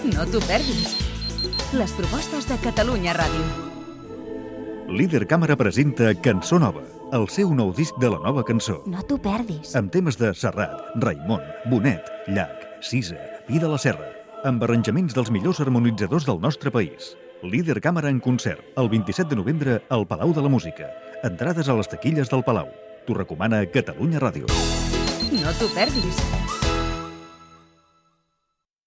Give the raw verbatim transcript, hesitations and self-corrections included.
No t'ho perdis. Les propostes de Catalunya Ràdio. Líder Càmera presenta Cançó Nova, el seu nou disc de la nova cançó. No t'ho perdis. Amb temes de Serrat, Raimon, Bonet, Llach, Sisa, Pi de la Serra, amb arranjaments dels millors harmonitzadors del nostre país. Líder Càmera en concert, el vint-i-set de novembre al Palau de la Música. Entrades a les taquilles del Palau. T'ho recomana Catalunya Ràdio. No t'ho perdis.